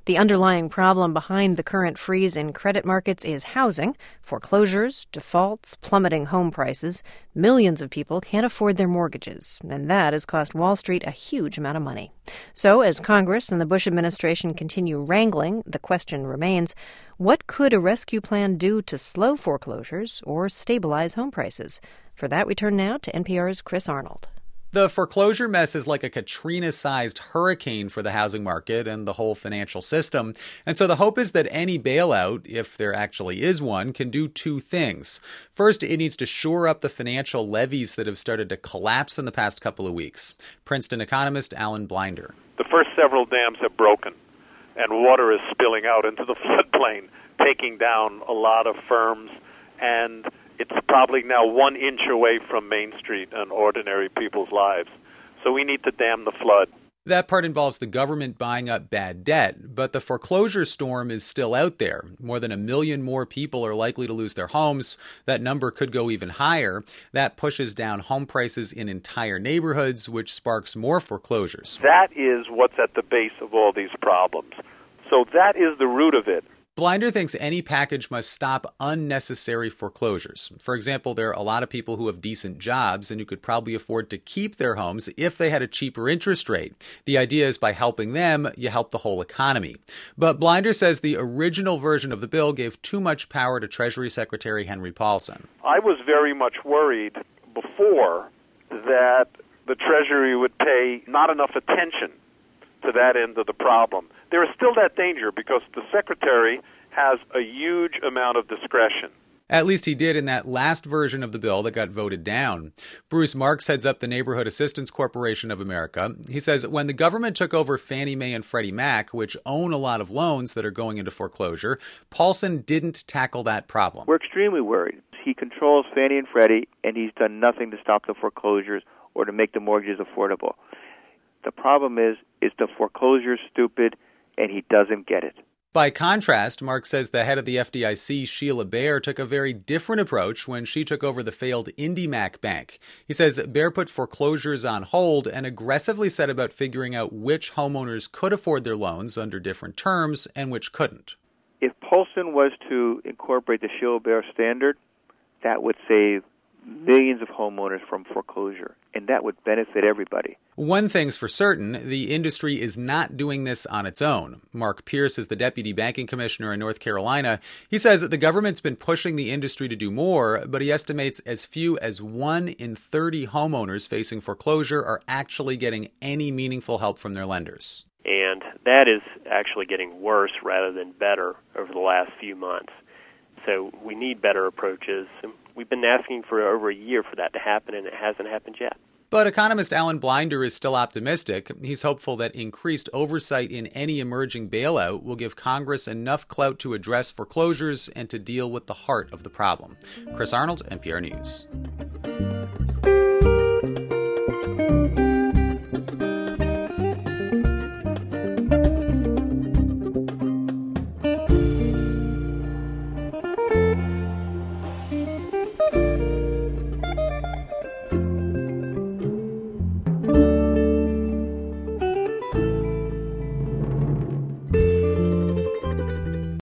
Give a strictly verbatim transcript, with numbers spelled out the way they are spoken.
The underlying problem behind the current freeze in credit markets is housing, foreclosures, defaults, plummeting home prices. Millions of people can't afford their mortgages, and that has cost Wall Street a huge amount of money. So, as Congress and the Bush administration continue wrangling, the question remains, what could a rescue plan do to slow foreclosures or stabilize home prices? For that, we turn now to N P R's Chris Arnold. The foreclosure mess is like a Katrina-sized hurricane for the housing market and the whole financial system. And so the hope is that any bailout, if there actually is one, can do two things. First, it needs to shore up the financial levees that have started to collapse in the past couple of weeks. Princeton economist Alan Blinder. The first several dams have broken, and water is spilling out into the floodplain, taking down a lot of firms, and it's probably now one inch away from Main Street and ordinary people's lives. So we need to dam the flood. That part involves the government buying up bad debt, but the foreclosure storm is still out there. More than a million more people are likely to lose their homes. That number could go even higher. That pushes down home prices in entire neighborhoods, which sparks more foreclosures. That is what's at the base of all these problems. So that is the root of it. Blinder thinks any package must stop unnecessary foreclosures. For example, there are a lot of people who have decent jobs and who could probably afford to keep their homes if they had a cheaper interest rate. The idea is by helping them, you help the whole economy. But Blinder says the original version of the bill gave too much power to Treasury Secretary Henry Paulson. I was very much worried before that the Treasury would pay not enough attention to that end of the problem. There is still that danger because the Secretary has a huge amount of discretion. At least he did in that last version of the bill that got voted down. Bruce Marks heads up the Neighborhood Assistance Corporation of America. He says when the government took over Fannie Mae and Freddie Mac, which own a lot of loans that are going into foreclosure, Paulson didn't tackle that problem. We're extremely worried. He controls Fannie and Freddie, and he's done nothing to stop the foreclosures or to make the mortgages affordable. The problem is, is the foreclosure stupid, and he doesn't get it. By contrast, Mark says the head of the F D I C, Sheila Bair, took a very different approach when she took over the failed IndyMac Bank. He says Bair put foreclosures on hold and aggressively set about figuring out which homeowners could afford their loans under different terms and which couldn't. If Paulson was to incorporate the Sheila Bair standard, that would save millions of homeowners from foreclosure, and that would benefit everybody. One thing's for certain, the industry is not doing this on its own. Mark Pierce is the deputy banking commissioner in North Carolina. He says that the government's been pushing the industry to do more, but he estimates as few as one in thirty homeowners facing foreclosure are actually getting any meaningful help from their lenders. And that is actually getting worse rather than better over the last few months. So we need better approaches. We've been asking for over a year for that to happen, and it hasn't happened yet. But economist Alan Blinder is still optimistic. He's hopeful that increased oversight in any emerging bailout will give Congress enough clout to address foreclosures and to deal with the heart of the problem. Chris Arnold, N P R News.